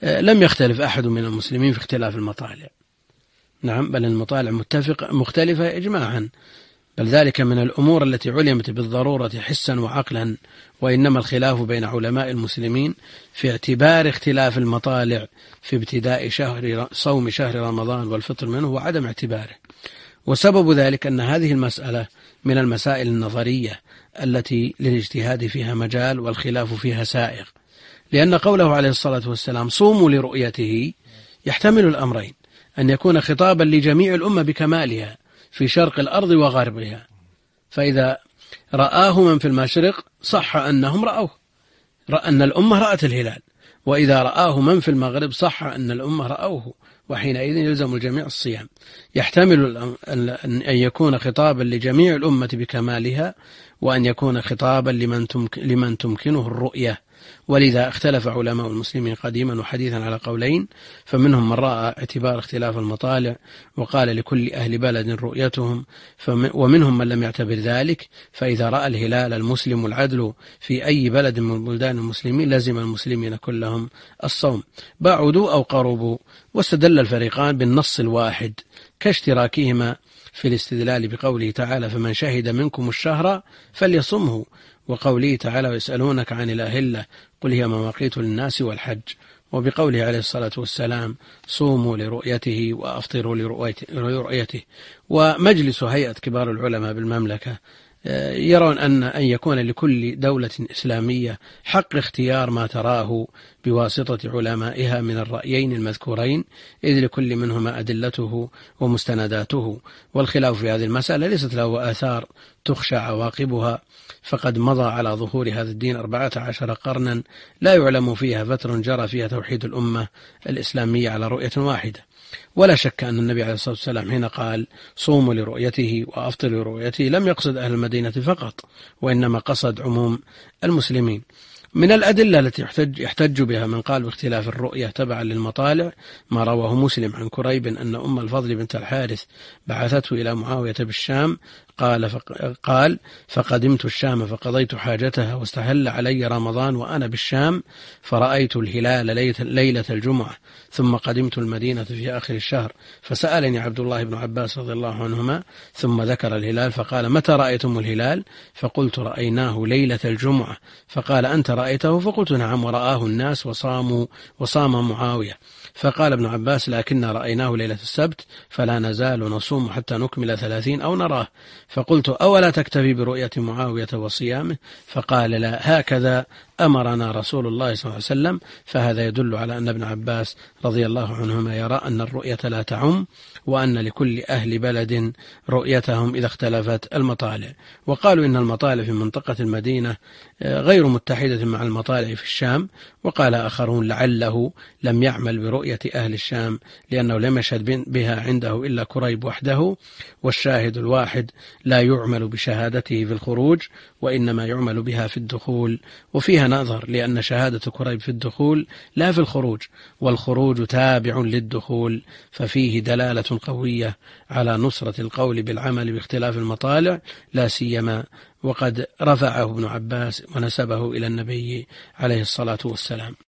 لم يختلف أحد من المسلمين في اختلاف المطالع. نعم، بل المطالع مختلفة إجماعا، بل ذلك من الأمور التي علمت بالضرورة حسا وعقلا، وإنما الخلاف بين علماء المسلمين في اعتبار اختلاف المطالع في ابتداء صوم شهر رمضان والفطر منه وعدم اعتباره. وسبب ذلك أن هذه المسألة من المسائل النظرية التي للاجتهاد فيها مجال والخلاف فيها سائغ، لأن قوله عليه الصلاة والسلام صوموا لرؤيته يحتمل الأمرين: أن يكون خطابا لجميع الأمة بكمالها في شرق الأرض وغربها، فإذا رآه من في المشرق صح أنهم رأوه، أن الأمة رأت الهلال، وإذا رآه من في المغرب صح أن الأمة رأوه، وحينئذ يلزم الجميع الصيام. يحتمل أن يكون خطابا لجميع الأمة بكمالها، وأن يكون خطابا لمن تمكنه الرؤية. ولذا اختلف علماء المسلمين قديما وحديثا على قولين، فمنهم من رأى اعتبار اختلاف المطالع وقال لكل أهل بلد رؤيتهم، ومنهم من لم يعتبر ذلك، فإذا رأى الهلال المسلم العدل في أي بلد من بلدان المسلمين لزم المسلمين كلهم الصوم، بعدوا أو قربوا. واستدل الفريقان بالنص الواحد كاشتراكهما في الاستدلال بقوله تعالى: فمن شهد منكم الشهر فليصمه، وقوله تعالى: ويسألونك عن الأهلة قل هي مواقيت للناس والحج، وبقوله عليه الصلاة والسلام: صوموا لرؤيته وأفطروا لرؤيته. ومجلس هيئة كبار العلماء بالمملكة يرون أن يكون لكل دولة إسلامية حق اختيار ما تراه بواسطة علمائها من الرأيين المذكورين، إذ لكل منهما أدلته ومستنداته، والخلاف في هذه المسألة ليست له آثار تخشى عواقبها، فقد مضى على ظهور هذا الدين 14 قرنا لا يعلم فيها فتر جرى فيها توحيد الأمة الإسلامية على رؤية واحدة. ولا شك أن النبي عليه الصلاة والسلام حين قال صوموا لرؤيته وأفطروا لرؤيته لم يقصد أهل المدينة فقط، وإنما قصد عموم المسلمين. من الأدلة التي يحتج بها من قال باختلاف الرؤية تبعا للمطالع ما رواه مسلم عن كريب أن أم الفضل بنت الحارث بعثته إلى معاوية بالشام، قال: فقدمت الشام فقضيت حاجتها واستهل علي رمضان وأنا بالشام، فرأيت الهلال ليلة الجمعة، ثم قدمت المدينة في آخر الشهر، فسألني عبد الله بن عباس رضي الله عنهما، ثم ذكر الهلال فقال: متى رأيتم الهلال؟ فقلت: رأيناه ليلة الجمعة. فقال: أنت رأيته؟ فقلت: نعم، ورآه الناس وصام معاوية. فقال ابن عباس: لكن رأيناه ليلة السبت، فلا نزال نصوم حتى نكمل 30 أو نراه. فقلت: أولا تكتفي برؤية معاوية وصيامه؟ فقال: لا، هكذا أمرنا رسول الله صلى الله عليه وسلم. فهذا يدل على أن ابن عباس رضي الله عنهما يرى أن الرؤية لا تعم، وأن لكل أهل بلد رؤيتهم إذا اختلفت المطالع. وقالوا إن المطالع في منطقة المدينة غير متحدة مع المطالع في الشام. وقال آخرون: لعله لم يعمل برؤية أهل الشام لأنه لم يشهد بها عنده إلا كريب وحده، والشاهد الواحد لا يعمل بشهادته في الخروج، وإنما يعمل بها في الدخول. وفيها نظر، لأن شهادة كريب في الدخول لا في الخروج، والخروج تابع للدخول، ففيه دلالة قوية على نصرة القول بالعمل باختلاف المطالع، لا سيما وقد رفعه ابن عباس ونسبه إلى النبي عليه الصلاة والسلام.